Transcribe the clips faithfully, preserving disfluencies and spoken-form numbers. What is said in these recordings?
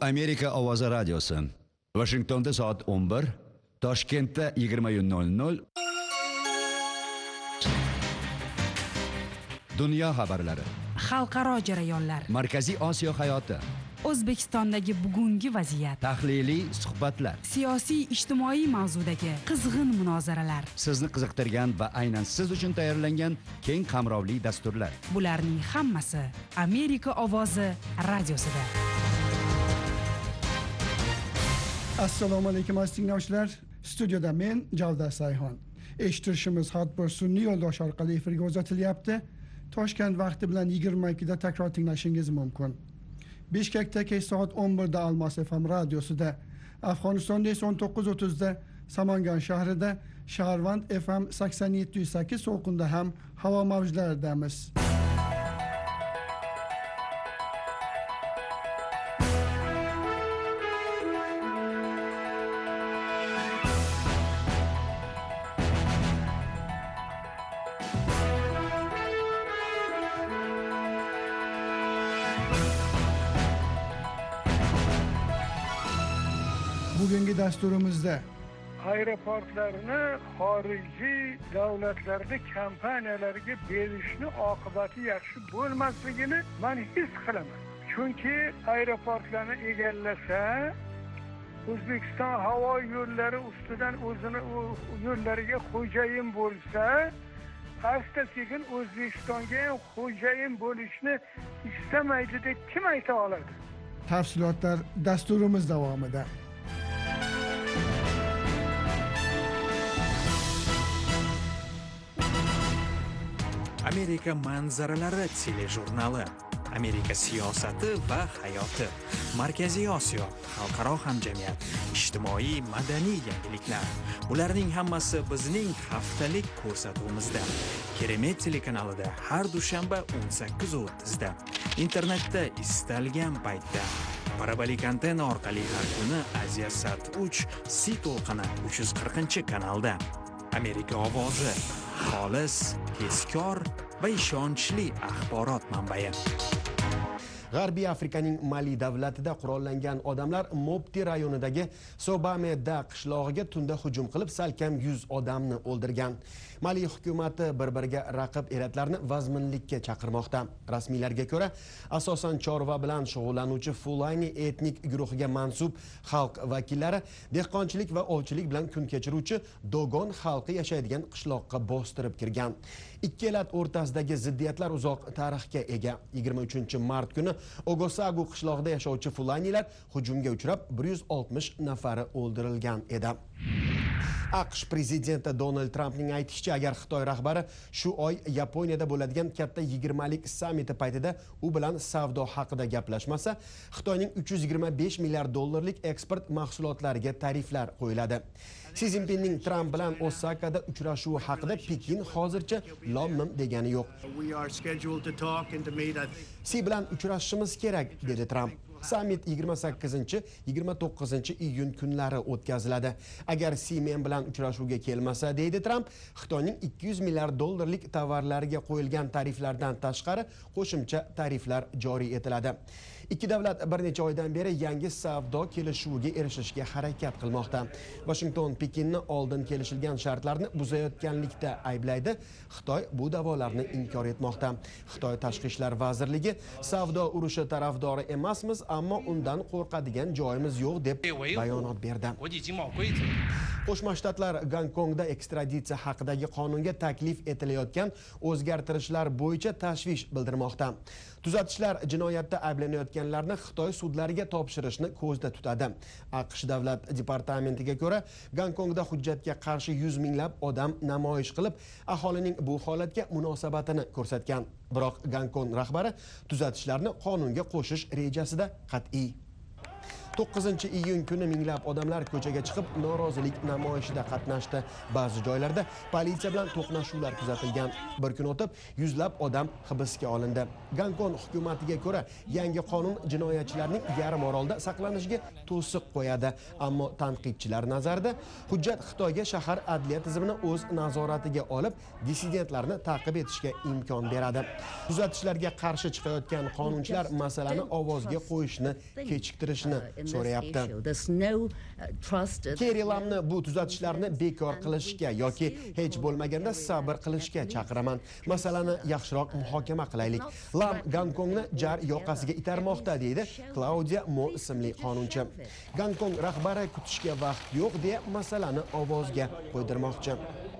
Amerika ovozi radiosi. Washingtonda soat o'n bir, Toshkentda yigirma nol nol. Dunyo xabarlari. Xalqaro jarayonlar. Markaziy Osiyo hayoti. O'zbekistondagi bugungi vaziyat. Tahliliy suhbatlar. Siyosiy ijtimoiy mavzudagi qizg'in munozaralar. Sizni qiziqtirgan va aynan siz uchun tayyorlangan keng qamrovli dasturlar. Bularning hammasi Amerika ovozi radiosida. Assalomu alaykum aziz tinglovchilar. Studiyada men Javdar Sayxon. Eshittirishimiz har bir sun'iy yo'ldosh orqali efirga uzatilyapti. Toshkent vaqti bilan yigirma ikkida takror tinglashingiz mumkin. Bishkekda kech soat o'n birda Almos F M radiosida, Afg'onistonda esa o'n to'qqiz o'ttizda Samangan shahrida, Shaharvand F M sakson yetti nuqta sakkiz so'qinda ham havo mavjlaridamiz. Bugungi dasturimizda aeroportlarni xorijiy davlatlarda kompaniyalarga berishni oqibati yaxshi bo'lmasligini men his qilaman. Chunki aeroportlarni egallasa, O'zbekiston havo yo'llari ustidan o'zini yo'llariga xo'jayin bo'lsa, asta-sekin O'zbekistonga ham xo'jayin bo'lishni istamaydi deb kim ayta oladi? Tafsilotlar dasturimiz davomida. Amerika manzaralari telejurnali, Amerika siyosati va hayoti, Markaziy Osiyo, xalqaro hamjamiyat, ijtimoiy madaniy yangiliklar. Bularning hammasi bizning haftalik ko'rsatuvimizda. Keremet telekanalida har dushanba o'n sakkiz o'ttizda, internetda istalgan paytda, parabolik antenna orqali har kuni Aziyasat uch C to'lqini uch yuz qirqinchi kanalda. Amerika ovozi, xolis, tezkor va ishonchli axborot manbai. G'arbiy Afrikaning Mali davlatida qurollangan odamlar Mopti rayonidagi Sobameda qishlog'iga tunda hujum qilib, salkam yuz odamni o'ldirgan. Mali hukumati bir-biriga raqib elatlarni vazminlikka chaqirmoqda. Rasmiylarga ko'ra, asosan chorva bilan shug'ullanuvchi Fulani etnik guruhiga mansub xalq vakillari dehqonchilik va ovchilik bilan kun kechiruvchi Dogon xalqi yashaydigan qishloqqa bostirib kirgan. Ikki elat o'rtasidagi ziddiyatlar uzoq tarixga ega. yigirma uchinchi mart kuni Ogosagu qishlog'ida yashovchi Fulanilar hujumga uchrab, bir yuz oltmish nafari o'ldirilgan edi. AQSh prezidenti Donald Trampning aytishicha, agar Xitoy rahbari shu oy Yaponiyada bo'ladigan katta yigirmalik sammiti paytida u bilan savdo haqida gaplashmasa, Xitoyning uch yuz yigirma besh milliard dollarlik eksport mahsulotlariga tariflar qo'yiladi. Si Zinpinning Tramp bilan Osakada uchrashuvi haqida Pekin hozircha lom-mim degani yo'q. Si bilan uchrashishimiz kerak, dedi Tramp. Summit yigirma sakkizinchi yigirma to'qqizinchi iyun kunlari o'tkaziladi. Agar Si men bilan uchrashuvga kelmasa, deydi Tramp, Xitoyning ikki yuz milliard dollarlik tovarlariga qo'yilgan tariflardan tashqari qo'shimcha tariflar joriy etiladi. Ikki davlat bir necha oydan beri yangi savdo kelishuviga erishishga harakat qilmoqda. Washington Pekinni oldin kelishilgan shartlarni buzayotganlikda ayblaydi. Xitoy bu da'volarni inkor etmoqda. Xitoy Tashqi ishlar vazirligi savdo urushi tarafdori emasmiz, ammo undan qo'rqadigan joyimiz yo'q deb bayonot berdi. Qo'shma Shtatlar Gonkongda ekstraditsiya haqidagi qonunga taklif etilayotgan o'zgartirishlar bo'yicha tashvish bildirmoqda. Tuzatishlar jinoyatda ayblanayotganlarni Xitoy sudlariga topshirishni ko'zda tutadi. AQSh davlat departamentiga ko'ra, Gonkongda hujjatga qarshi yuz minglab odam namoyish qilib, aholining bu holatga munosabatini ko'rsatgan. Biroq Gonkong rahbari tuzatishlarni qonunga qo'shish rejasida qat'iy. to'qqizinchi iyun kuni minglab odamlar ko'chaga chiqib norozilik namoyishida qatnashdi. Ba'zi joylarda politsiya bilan to'qnashuvlar kuzatilgan. Bir kun o'tib, yuzlab odam hibsga olindi. Gonkong hukumatiga ko'ra, yangi qonun jinoyatchilarning yarim orolda saqlanishiga to'siq qo'yadi. Ammo tanqidchilar nazarida hujjat Xitoyga shahar adliya tizimini o'z nazoratiga olib, dissidentlarni ta'qib etishga imkon beradi. Tuzatishlarga qarshi chiqayotgan qonunchilar masalani ovozga qo'yishni kechiktirishni so'rayapti. Kerri Lamni bu tuzatishlarni bekor qilishga yoki hech bo'lmaganda sabr qilishga chaqiraman. Masalani yaxshiroq muhokama qilaylik. Lam Gonkongni jar yoqasiga itarmoqda, deydi Claudia Mo ismli qonunchi. Gonkong rahbari kutishga vaqt yo'q deya masalani ovozga qo'ydirmoqchi.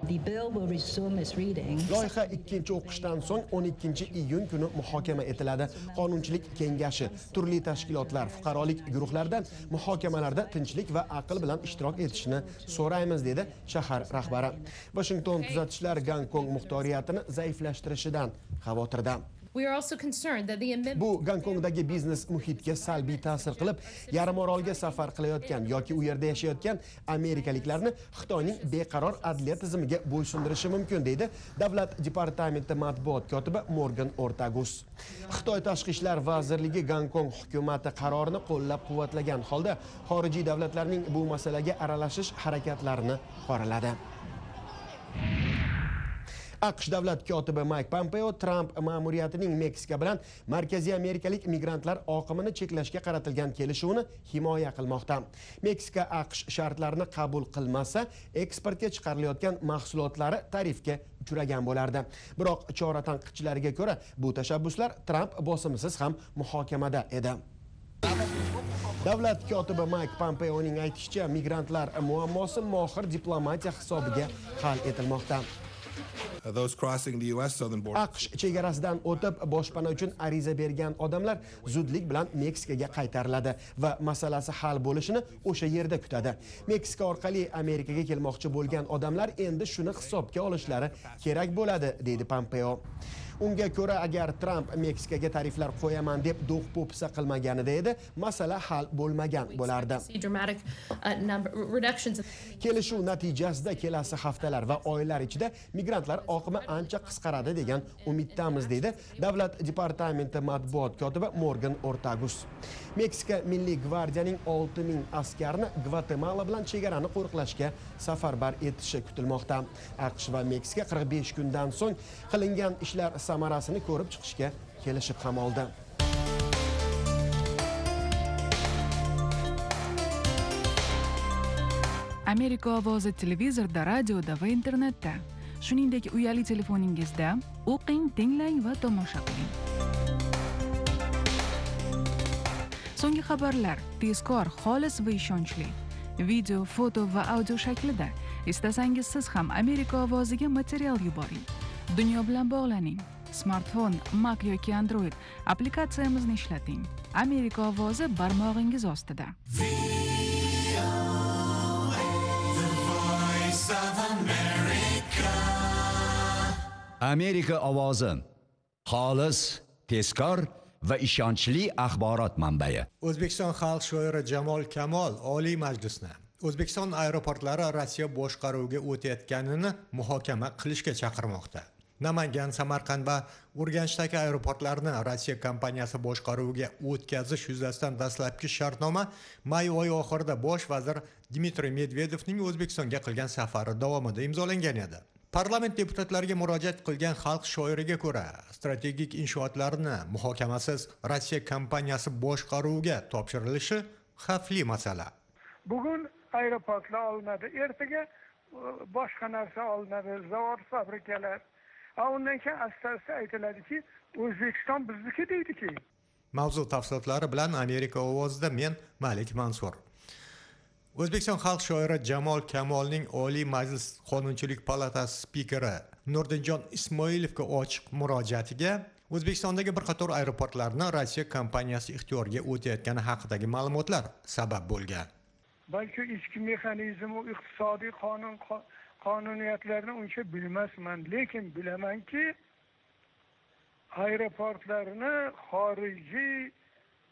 Loyiha ikkinchi o'qishdan so'ng o'n ikkinchi iyun kuni muhokama etiladi. Qonunchilik kengashi turli tashkilotlar, fuqarolik guruhlaridan muhokamalarda tinchlik va aql bilan ishtirok etishni so'raymiz, dedi shahar rahbari. Washington tuzatishlar Gonkong muxtoriyatini zaiflashtirishidan xavotirda. Bu Gonkongdagi biznes muhitga salbiy ta'sir qilib, yarim orolga safar qilayotgan yoki u yerda yashayotgan amerikaliklarni Xitoyning beqaror adliya tizimiga bo'ysundirishi mumkin, deydi Davlat departamenti matbuot kotibi Morgan Ortagus. Xitoy tashqi ishlar vazirligi Gonkong hukumati qarorini qo'llab-quvvatlagan holda xorijiy davlatlarning bu masalaga aralashish harakatlarini qoraladi. AQSh davlat kotibi Mike Pompeo Trump ma'muriyatining Meksika bilan Markaziy Amerikalik migrantlar oqimini cheklashga qaratilgan kelishuvni himoya qilmoqda. Meksika AQSh shartlarini qabul qilmasa, eksportga chiqarilayotgan mahsulotlari tarifga uchragan bo'lardi. Biroq chora tanqidchilariga ko'ra, bu tashabbuslar Trump bosimisiz ham muhokamada edi. Davlat kotibi Mike Pompeoning aytishicha, migrantlar muammosi mohir diplomatiya hisobiga hal etilmoqda. AQSh chegarasidan o'tib boshpana uchun ariza bergan odamlar zudlik bilan Meksikaga qaytariladi va masalasi hal bo'lishini o'sha yerda kutadi. Meksika orqali Amerikaga kelmoqchi bo'lgan odamlar endi shuni hisobga olishlari kerak bo'ladi, deydi Pompeo. Unga ko'ra, agar Trump Meksikaga tariflar qo'yaman deb do'q-po'pisa qilmaganida edi, masala hal bo'lmagan bo'lardi. Kelishuv natijasida kelasi haftalar va oylar ichida migrantlar oqimi ancha qisqaradi degan umiddamiz, deydi Davlat departamenti matbuot kotibi Morgan Ortagus. Meksika Milliy gvardiyaning olti ming askarni Gvatemala bilan chegarani qo'riqlashga safarbar etishi kutilmoqda. AQSh va Meksika qirq besh kundan so'ng qilingan ishlar samarasini ko'rib chiqishga kelishib ham oldi. Amerika ovozi televizorda, radioda va internetda, shuningdek uyali telefoningizda o'qing, tinglang va tomosha qiling. So'nggi xabarlar tezkor, xolis va ishonchli. Video, foto va audio shaklida. Istasangiz siz ham Amerika ovoziga material yuboring. Dunyo bilan bog'laning. Smartfon, Mac yoki Android applikatsiyamizni ishlating. Amerika ovozi barmog'ingiz ostida. Amerika ovozi xolis, tezkor va ishonchli axborot manbai. O'zbekiston xalq shoiri Jamol Kamol Oliy Majlisni O'zbekiston aeroportlari Rossiya boshqaruviga o'tayotganini muhokama qilishga chaqirmoqda. Namangan, Samarqand va Urganchdagi aeroportlarni Rossiya kompaniyasi boshqaruviga o'tkazish yuzasidan dastlabki shartnoma may oyi oxirida bosh vazir Dmitriy Medvedevning O'zbekistonga qilgan safari davomida imzolangan edi. Parlament deputatlariga murojaat qilgan xalq shoiriga ko'ra, strategik inshootlarni muhokamasiz Rossiya kompaniyasi boshqaruviga topshirilishi xavfli masala. Bugun aeroportlar olinadi, ertaga boshqa narsa olinadi, zavod, fabrikalar. Undan keyin asta-asta aytiladiki, O'zbekiston bizniki deydiki. Mavzu tafsilotlari bilan Amerika ovozida men Malik Mansur. O'zbekiston xalq shoiri Jamol Kamolning Oliy Majlis Qonunchilik palatasi spikeri Nurdinjon Ismoilovga ochiq murojaatiga O'zbekistondagi bir qator aeroportlarni Rossiya kompaniyasi ixtiyoriga o'tayotgani haqidagi ma'lumotlar sabab bo'lgan. Balki ichki mexanizm va iqtisodiy qonun qonuniyatlarni uncha bilmasman, lekin bilamanki aeroportlarni xorijiy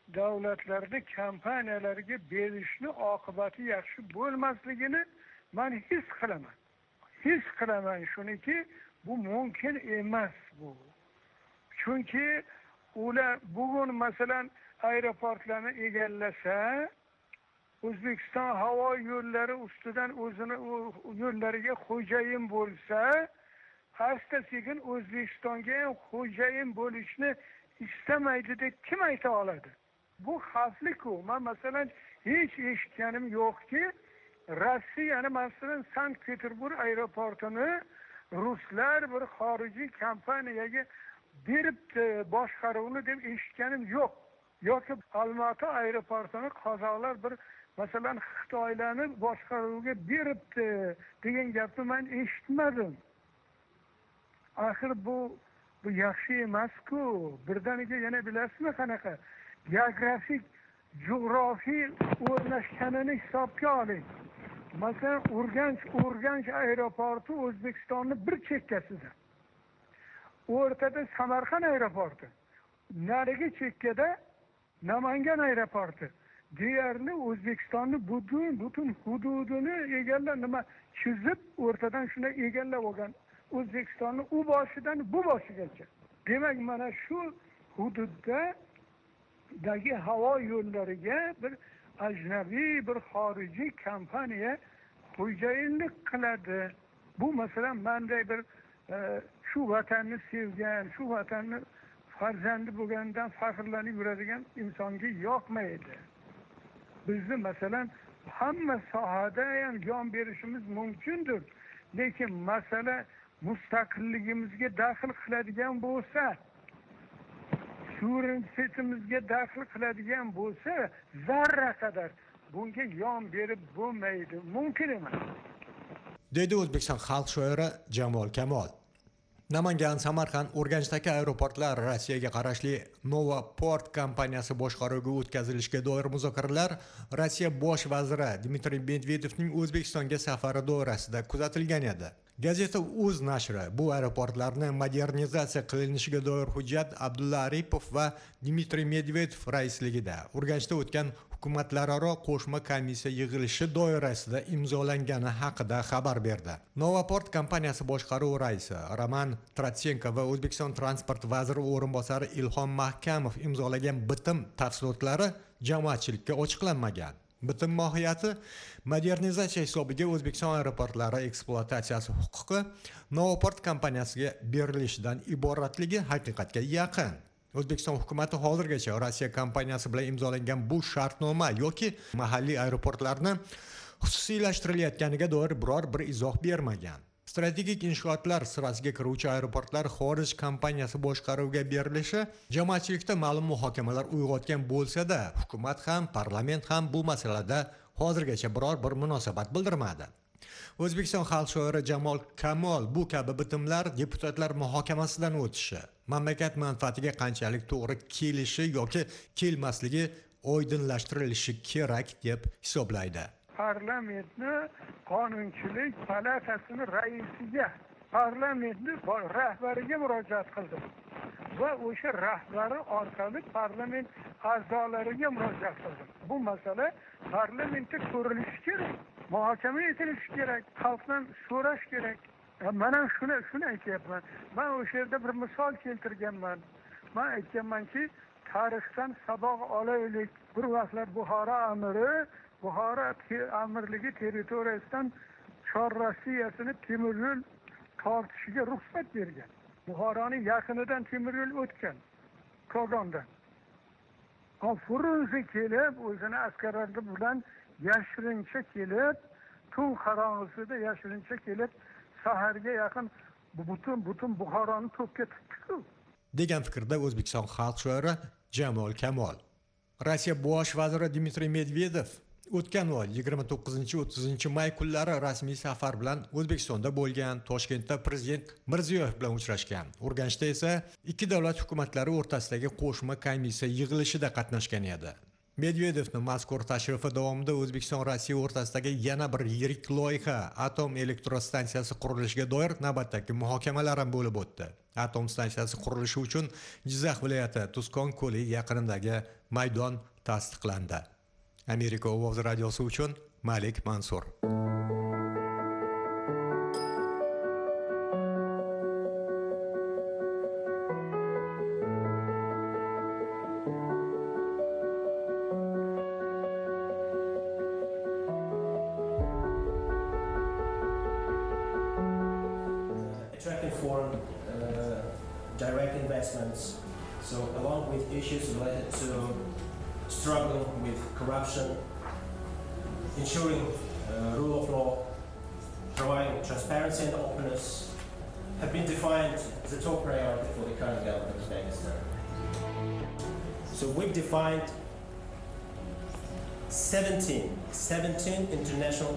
davlatlarda kompaniyalarga berishni oqibati yaxshi bo'lmasligini men his qilaman. His qilaman shuniki, bu mumkin emas bu. Chunki ular bugun masalan aeroportlarni egallasa, O'zbekiston havo yo'llari ustidan o'zini yo'llariga xo'jayin bo'lsa, asta-sekin O'zbekistonga ham xo'jayin bo'lishni istamaydi deb kim ayta oladi? Bu xavfli-ku. Men masalan hech eshitganim yo'qki, Rossiyani masalan Sankt-Peterburg aeroportini ruslar bir xorijiy kompaniyaga beribdi boshqaruvni deb eshitganim yo'q. Yoki Olmaota aeroportini qozoqlar bir masalan Xitoylarni boshqaruvga beribdi degan gapni men eshitmadim. Axir bu bu yaxshi emas-ku. Birdaniga yana bilasizmi qanaqa geografik, jo'g'rofiy o'rnashganini hisobga oling. Masalan, Urganch, Urganch aeroporti O'zbekistonning bir chekkasida. O'rtada Samarqand aeroporti. Narigi chekkada Namangan aeroporti. Deyarli O'zbekistonning butun butun hududini egallab, nima chizib, o'rtadan shunday egallab olgan. O'zbekistonning u boshidan bu boshigacha. Demak, mana shu hududda dagi havo yo'llariga bir ajnabiy, bir xorijiy kompaniya xo'jayinlik qiladi. Bu masalan menday bir e, shu vatanni sevgan, shu vatanni farzandi bo'lgandan faxrlanib yuradigan insonga yoqmaydi. Bizni masalan hamma sohada ham yon berishimiz mumkindir. Lekin masala mustaqilligimizga daxl qiladigan bo'lsa, suverenitemizga daxl qiladigan bo'lsa, zarra qadar bunga yon berib bo'lmaydi, mumkin emas. Dedi O'zbekiston xalq shoiri Jamol Kamol. Namangan, Samarqand, Urganchdagi aeroportlar Rossiyaga qarashli Novoport kompaniyasi boshqaruviga o'tkazilishiga doir muzokaralar Rossiya bosh vaziri Dmitriy Medvedevning O'zbekistonga safari doirasida kuzatilgan edi. Gazeta Uz nashri bu aeroportlarni modernizatsiya qilinishiga doir hujjat Abdulla Aripov va Dmitriy Medvedev raisligida Urganchda o'tgan hukumatlararo qo'shma komissiya yig'ilishi doirasida imzolangani haqida xabar berdi. Novoport kompaniyasi boshqaruv raisi Roman Tratsenko va O'zbekiston transport vaziri o'rinbosari Ilhom Mahkamov imzolagan bitim tafsilotlari jamoatchilikka ochiqlanmagan. Bitim mohiyati modernizatsiya hisobiga O'zbekiston aeroportlari ekspluatatsiyasi huquqi Novoport kompaniyasiga berilishidan iboratligi haqiqatga yaqin. O'zbekiston hukumatı hozirgacha Rossiya kompaniyasi bilan imzolangan bu shartnoma yoki mahalliy aeroportlarni xususiylashtirilayotganiga doir biror bir izoh bermagan. Strategik inshootlar sirasiga kiruvchi aeroportlar xorij kompaniyasi boshqaruviga berilishi jamoatchilikda ma'lum muhokamalar uyg'otgan bo'lsa-da, hukumat ham, parlament ham bu masalada hozirgacha biror bir munosabat bildirmadi. O'zbekiston xalq shoiri Jamol Kamol bu kabi bitimlar deputatlar muhokamasidan o'tishi, mamlakat manfaatiga qanchalik to'g'ri kelishi yoki kelmasligi oydinlashtirilishi kerak deb hisoblaydi. Parlamentni qonunchilik palatasini raisiga, parlamentni rahbariga murojaat qildim va o'sha rahbari orqali parlament a'zolariga murojaat qildim. Bu masala parlamentda ko'rilishi kerak, muhokama etilishi kerak, xalqdan so'rash kerak. Mana shuni shuni aytyapman. Men o'sha yerda bir misol keltirganman. Men aytganmanki, tarixdan saboq olaylik. Bir vaqtlar Buxoro amiri Buxoro amirligi territoriyasidan Chor Rossiyasini temir yo'l tortishiga ruxsat bergan. Buxoroning yaqinidan temir yo'l o'tgan. Kogondan. Frunze kelib, o'zini askarlari bilan yashirincha kelib, tun qorong'isida yashirincha kelib, saharga yaqin butun butun Buxoroni to'pga tutdi-ku. Degan fikrda O'zbekiston xalq shoiri Jamol Kamol. Rossiya bosh vaziri Dmitriy Medvedev o'tgan oy yigirma to'qqizinchi o'ttizinchi may kunlari rasmiy safar bilan O'zbekistonda bo'lgan, Toshkentda prezident Mirziyoyev bilan uchrashgan. Urganchda esa ikki davlat hukumatlari o'rtasidagi qo'shma komissiya yig'ilishida qatnashgan edi. Medvedevning mazkur tashrifi davomida O'zbekiston Rossiya o'rtasidagi yana bir yirik loyiha atom elektrostansiyasi qurilishiga doir navbatdagi muhokamalar ham bo'lib o'tdi. Atom stansiyasi qurilishi uchun Jizzax viloyati Tuzkon ko'li yaqinidagi maydon tasdiqlandi. Amerika ovozi radiosi uchun Malik Mansur. Attracting foreign uh, direct investments. So along with issues related to struggling with corruption, ensuring uh, rule of law, providing transparency and openness have been defined as a top priority for the current government of Uzbekistan. So we've defined seventeen, seventeen international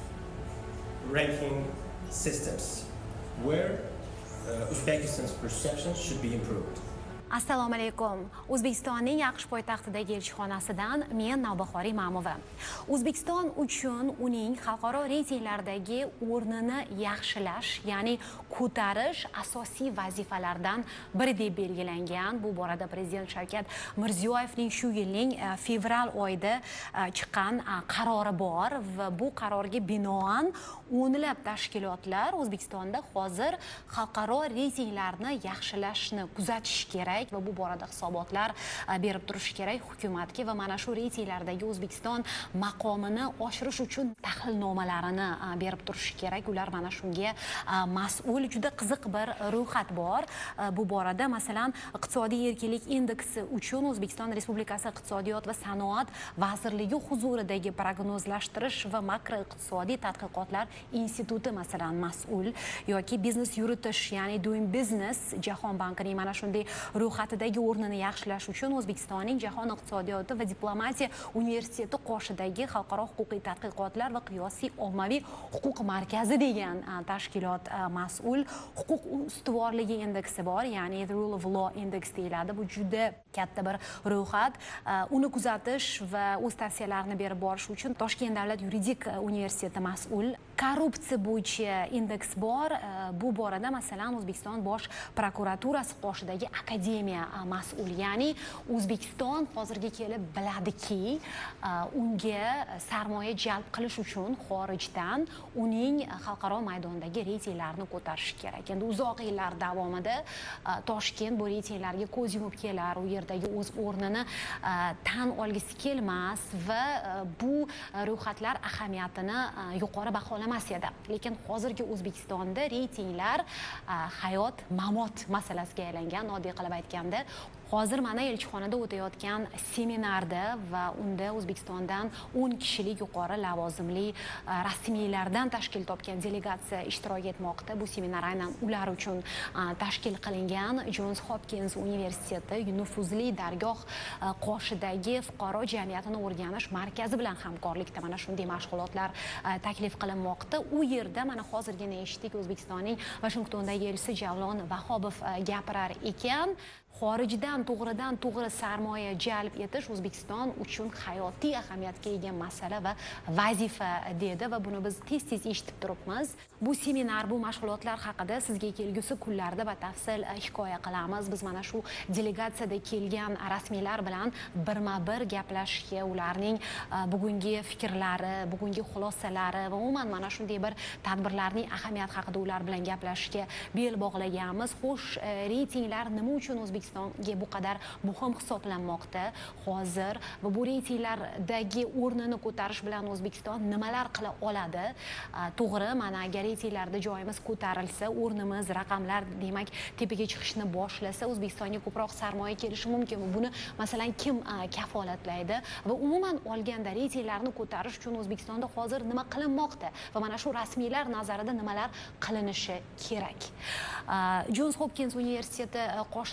ranking systems where uh, Uzbekistan's perceptions should be improved. Assalomu alaykum. O'zbekistonning AQSh poytaxtidagi elchixonasidan men Navbahoriy Ma'mova. O'zbekiston uchun uning xalqaro reytinglardagi o'rnini yaxshilash, ya'ni ko'tarish asosiy vazifalardan biri deb belgilangan. Bu borada Prezident Shavkat Mirziyoyevning shu yilning fevral oyida chiqqan qarori bor va bu qarorga binoan o'nlab tashkilotlar O'zbekistonda hozir xalqaro reytinglarni yaxshilashni kuzatish kerak va bu borada hisobotlar berib turish kerak hukumatga va mana shu reytinglardagi O'zbekiston maqomini oshirish uchun tahlilnomalarini berib turish kerak. Ular mana shunga mas'ul. Juda qiziq bir ro'yxat bor. Bu borada masalan iqtisodiy erkinlik indeksi uchun O'zbekiston Respublikasi Iqtisodiyot va sanoat vazirligi huzuridagi prognozlashtirish va makroiqtisodiy tadqiqotlar instituti masalan mas'ul yoki biznes yuritish, ya'ni doing business Jahon bankining mana shunday ro'yxatidagi o'rnini yaxshilash uchun O'zbekistonning Jahon iqtisodiyoti va diplomatiya universiteti qoshidagi xalqaro huquqiy tadqiqotlar va qiyosiy ommaviy huquq markazi degan tashkilot mas'ul. Huquq ustuvorligi indeksi bor, ya'ni the rule of law index deyiladi. Bu juda katta bir ro'yxat. Uni kuzatish va o'z tavsiyalarini berib borish uchun Toshkent davlat yuridik universiteti mas'ul. Korrupsiya bo'yicha indeks bor. Bu borada masalan O'zbekiston bosh prokuraturasi qoshidagi akademiya mas'ul. Ya'ni O'zbekiston hozirga kelib biladiki, unga sarmoya jalb qilish uchun xorijdan uning xalqaro maydondagi reytinglarni ko'tarish kerak. Endi uzoq yillar davomida Toshkent bu reytinglarga ko'z yumib kelar, u yerdagi o'z o'rnini tan olgisi kelmas va bu ro'yxatlar ahamiyatini yuqori baholamas edi. Lekin hozirgi O'zbekistonda reytinglar hayot mamot masalasiga aylangan. Oddiy qilib aytganda, hozir mana elchixonada o'tayotgan seminarda va unda O'zbekistondan o'n kishilik yuqori lavozimli rasmiylardan tashkil topgan delegatsiya ishtirok etmoqda. Bu seminar aynan ular uchun tashkil qilingan. Johns Hopkins universiteti nufuzli dargoh qoshidagi fuqaro jamiyatini o'rganish markazi bilan hamkorlikda mana shunday mashg'ulotlar taklif qilinmoqda. U yerda mana hozirgina eshitdik, O'zbekistonning Washingtondagi elchisi Javlon Vahobov gapirar ekan. Xorijdan to'g'ridan to'g'ri sarmoya jalb etish O'zbekiston uchun hayotiy ahamiyatga ega masala va vazifa dedi va buni biz tez-tez eshitib turibmiz. Bu seminar, bu mashg'ulotlar haqida sizga kelgusi kunlarda batafsil hikoya qilamiz. Biz mana shu delegatsiyada kelgan rasmiylar bilan birma-bir gaplashishga, ularning bugungi fikrlari, bugungi xulosalari va umuman mana shunday bir tadbirlarning ahamiyati haqida ular bilan gaplashishga bel bog'laganmiz. Xo'sh, reytinglar nima uchun O'zbekistonga bu qadar muhim hisoblanmoqda hozir va bu reytinglardagi o'rnini ko'tarish bilan O'zbekiston nimalar qila oladi? To'g'ri, mana agar reytinglarda joyimiz ko'tarilsa, o'rnimiz, raqamlar demak tepaga chiqishni boshlasa, O'zbekistonga ko'proq sarmoya kelishi mumkin. Buni masalan kim kafolatlaydi va umuman olganda reytinglarni ko'tarish uchun O'zbekistonda hozir nima qilinmoqda va mana shu rasmiylar nazarida nimalar qilinishi kerak? Johns Hopkins universiteti qoshidagi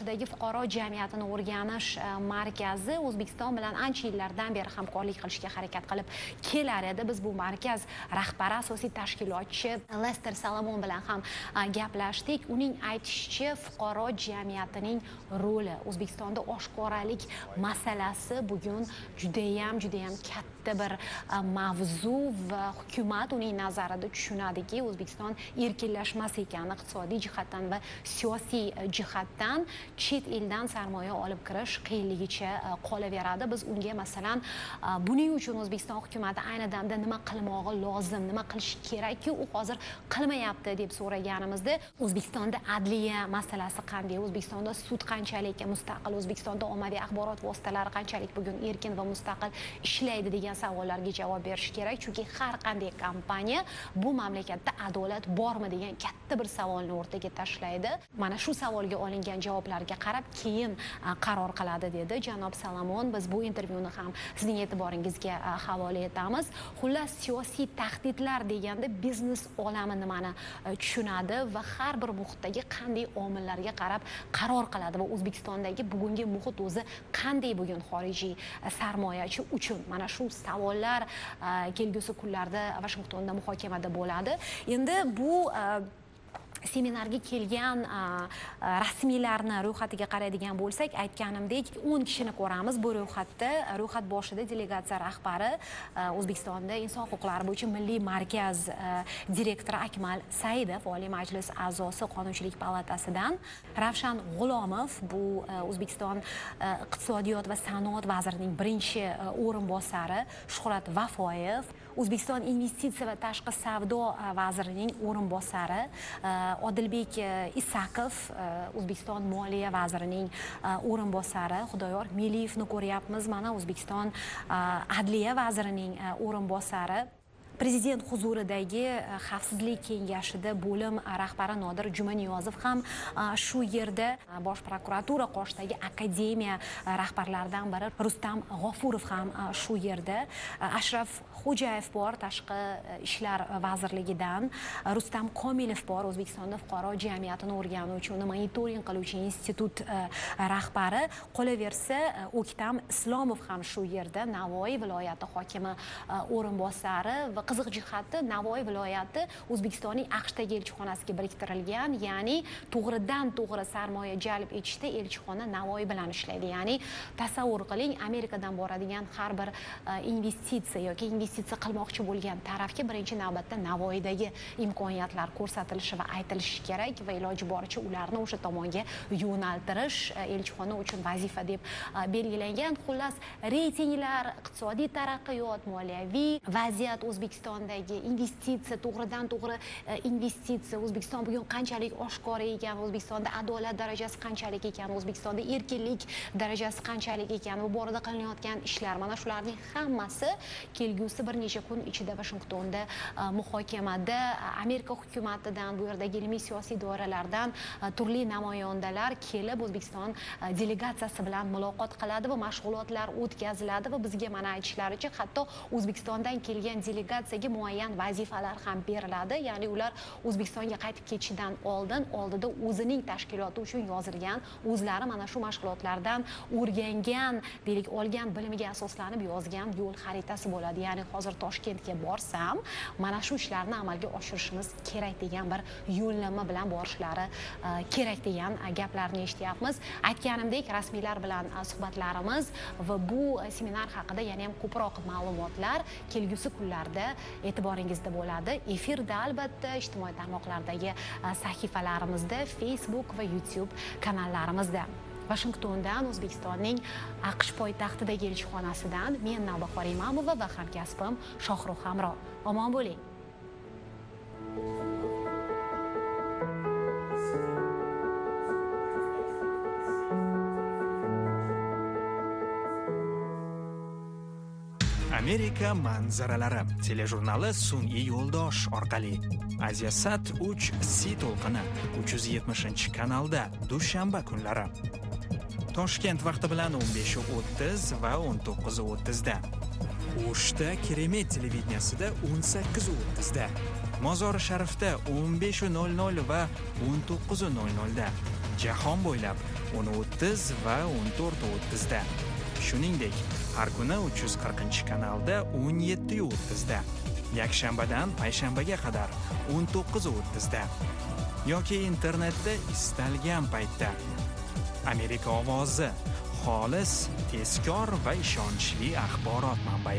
xalqaro jamiyatini o'rganish markazi O'zbekiston bilan ancha yillardan beri hamkorlik qilishga harakat qilib kelar edi. Biz bu markaz rahbari, asosiy tashkilotchi Lester Salomon bilan ham gaplashdik. Uning aytishicha, fuqaro jamiyatining roli O'zbekistonda oshkoralik masalasi bugun juda ham juda ham katta bir mavzu va hukumat uning nazarida tushunadiki, O'zbekiston erkinlashmas ekan iqtisodiy jihatdan va siyosiy jihatdan chet eldan sarmoya olib kirish qiyinligicha qolaveradi. Biz unga masalan buning uchun O'zbekiston hukumati ayni damda nima qilmog'i lozim, nima qilish kerakki, u hozir qilmayapti deb so'raganimizda, O'zbekistonda adliya masalasi qanday, O'zbekistonda sud qanchalik mustaqil, O'zbekistonda ommaviy axborot vositalari qanchalik bugun erkin va mustaqil ishlaydi degan savollarga javob berish kerak. Chunki har qanday kompaniya bu mamlakatda adolat bormi degan katta bir savolni o'rtaga tashlaydi. Mana shu savolga olingan javoblarga qarab keyin qaror qiladi dedi janob Salomon. Biz bu intervyuni ham sizning e'tiboringizga havola etamiz. Xullas, siyosiy tahdidlar deganda biznes olami nimani tushunadi va har bir muhitdagi qanday omillarga qarab qaror qiladi va O'zbekistondagi bugungi muhit o'zi qanday bugun xorijiy sarmoyachi uchun, mana shu savollar kelgusi kunlarda Vashingtonda muhokamada bo'ladi. Endi bu seminarga kelgan rasmiylarni ro'yxatiga qaraydigan bo'lsak, aytganimdek o'n kishini ko'ramiz bu ro'yxatda. Ro'yxat boshida delegatsiya rahbari, O'zbekistonda Inson huquqlari bo'yicha milliy markaz direktori Akmal Saidov, Oliy Majlis a'zosi Qonunchilik palatasidan, Ravshan G'ulomov, bu O'zbekiston iqtisodiyot va sanoat vazirining birinchi o'rinbosari, Shuhrat Vafoyev, O'zbekiston investitsiya va tashqi savdo vazirining o'rinbosari, Odilbek Isakov, O'zbekiston moliya vazirining o'rinbosari, Xudoyor Meliyevni ko'ryapmiz, mana O'zbekiston adliya vazirining o'rinbosari. Prezident huzuridagi xavfsizlik kengashida bo'lim rahbari Nodir Jumaniyozov ham shu yerda, Bosh prokuratura qoshidagi akademiya rahbarlaridan biri Rustam G'ofurov ham shu yerda, Ashraf Xo'jayev bor, Tashqi ishlar vazirligidan, Rustam Komilov bor, O'zbekistonda fuqaro jamiyatini o'rganuvchi, uni monitoring qiluvchi institut rahbari. Qolaversa, O'ktam Islomov ham shu yerda, Navoiy viloyati hokimi o'rinbosari va qiziq jihati, Navoiy viloyati O'zbekistonning AQShdagi elchixonasiga biriktirilgan, ya'ni to'g'ridan to'g'ri sarmoya jalb etishda elchixona Navoiy bilan ishlaydi. Ya'ni tasavvur qiling, Amerikadan boradigan har bir investitsiya yoki investitsiya qilmoqchi bo'lgan tarafga birinchi navbatda Navoiydagi imkoniyatlar ko'rsatilishi va aytilishi kerak va iloji boricha ularni o'sha tomonga yo'naltirish elchixona uchun vazifa deb belgilangan. Xullas, reytinglar, iqtisodiy taraqqiyot, moliyaviy vaziyat, O'zbekistondagi investitsiya, to'g'ridan to'g'ri investitsiya, O'zbekiston bugun qanchalik oshkor ekan, O'zbekistonda adolat darajasi qanchalik ekan, O'zbekistonda erkinlik darajasi qanchalik ekan, bu borada qilinayotgan ishlar, mana shularning hammasi kelgusi bir necha kun ichida Vashingtonda muhokamada. Amerika hukumatidan, bu yerdagi ilmiy siyosiy doiralardan turli namoyandalar kelib O'zbekiston delegatsiyasi bilan muloqot qiladi va mashg'ulotlar o'tkaziladi va bizga mana aytishlaricha, hatto O'zbekistondan kelgan delegatsiyaga muayyan vazifalar ham beriladi. Ya'ni ular O'zbekistonga qaytib ketishidan oldin oldida o'zining tashkiloti uchun yozilgan, o'zlari mana shu mashg'ulotlardan o'rgangan, deylik, olgan bilimiga asoslanib yozgan yo'l xaritasi bo'ladi. Ya'ni hozir Toshkentga borsam, mana shu ishlarni amalga oshirishimiz kerak degan bir yo'llanma bilan borishlari kerak degan gaplarni eshityapmiz. Aytganimdek, rasmiylar bilan suhbatlarimiz va bu seminar haqida yana ham ko'proq ma'lumotlar kelgusi kunlarda e'tiboringizda bo'ladi. Efirda albatta ijtimoiy tarmoqlardagi sahifalarimizda, Facebook va YouTube kanallarimizda. Vashingtondan, O'zbekistonning AQSh poytaxtidagi elchixonasidan men Navbahor Imamova va hamkasbim Shohruh Hamro. Omon bo'ling. Amerika manzaralari telejurnali sun'iy yo'ldosh orqali Asiasat uch C to'lqini uch yuz yetmishinchi kanalda dushanba kunlari. Toshkent vaqti bilan o'n besh o'ttiz va o'n to'qqiz o'ttizda. O'shda Keremet televideniyasida o'n sakkiz o'ttizda. Mozori Sharifda o'n besh nol nol va o'n to'qqiz nol nol da. Jahon bo'ylab o'n o'ttiz va o'n to'rt o'ttiz da. Shuningdek, har kuni uch yuz qirqinchi kanalda o'n yetti o'ttiz da, yakshanbadan payshanbaga qadar o'n to'qqiz o'ttiz da yoki internetda istalgan paytda. Amerika ovozi — xolis, tezkor va ishonchli axborot manbai.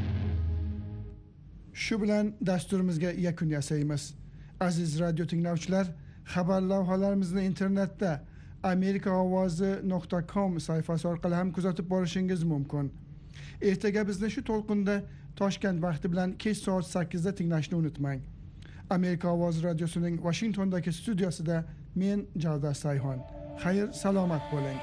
Shu bilan dasturimizga yakun yasaymiz. Aziz radio tinglovchilar, xabar lavhalarimizni internetda amerika ovozi nuqta com sayfasi orqali ham kuzatib borishingiz mumkin. Ertaga bizni shu to'lqinda Toshkent vaqti bilan kech soat sakkizda tinglashni unutmang. Amerika ovozi radiosining Washingtondagi studiosida men Javdar Sayhon. Xayr, salomat bo'ling.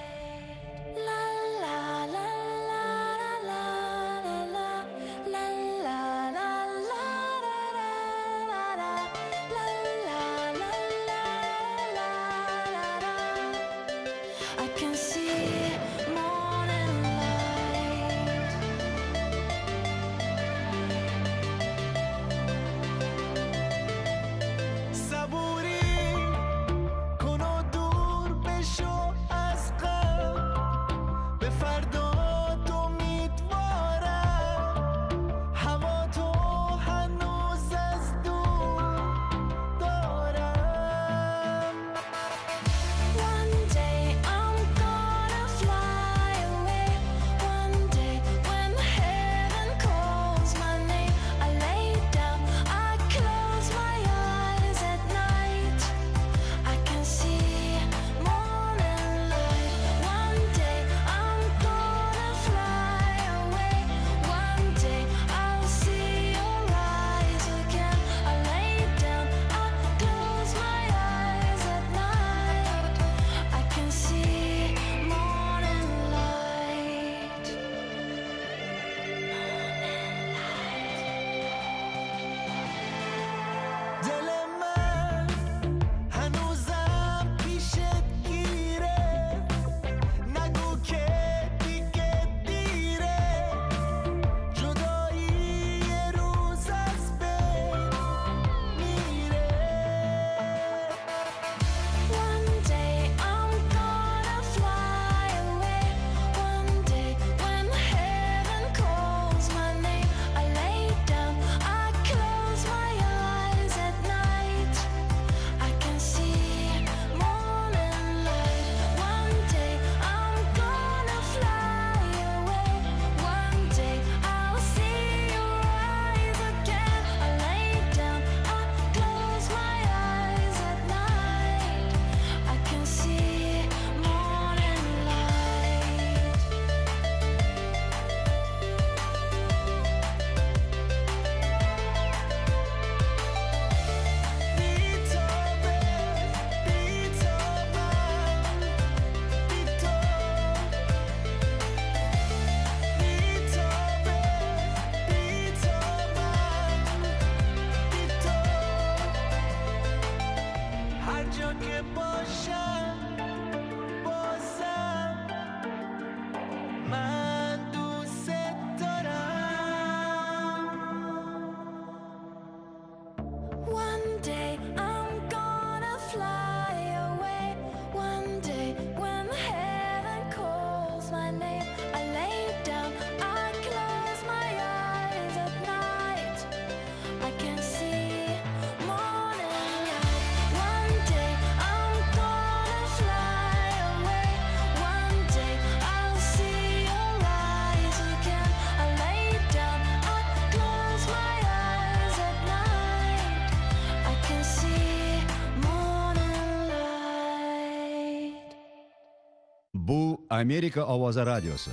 Bu Amerika ovozi radiosi.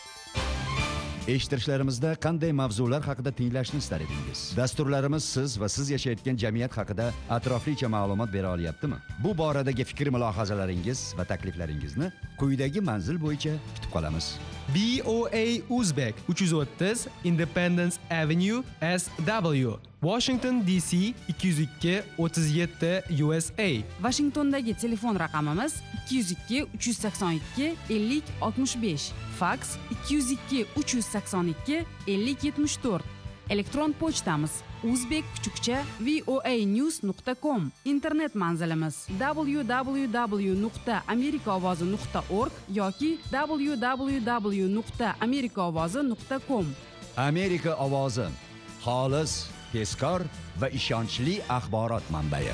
Eshittirishlarimizda qanday mavzular haqida tinglashni istar edingiz? Dasturlarimiz siz va siz yashayotgan jamiyat haqida atroflicha ma'lumot bera olyaptimi? Bu boradagi fikr mulohazalaringiz va takliflaringizni quyidagi manzil bo'yicha kutib qolamiz. B O A Uzbek uch yuz o'ttiz Independence Avenue S W Washington D C ikki yuz ikki o'ttiz yetti U S A. Washingtondagi telefon raqamimiz ikki yuz ikki uch yuz sakson ikki ellik oltmish besh. Fax ikki yuz ikki uch yuz sakson ikki ellik yetmish to'rt. Elektron pochtamiz uzbek kuchukcha voanews nuqta com. Internet manzilimiz w w w nuqta amerika ovozi nuqta org yoki w w w nuqta amerika ovozi nuqta com. Amerika ovozi xolis, tezkor va ishonchli axborot manbai.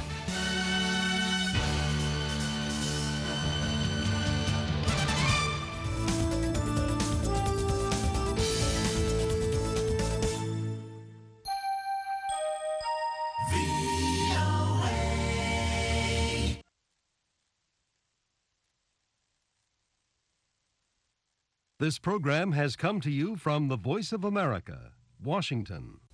This program has come to you from the Voice of America, Washington.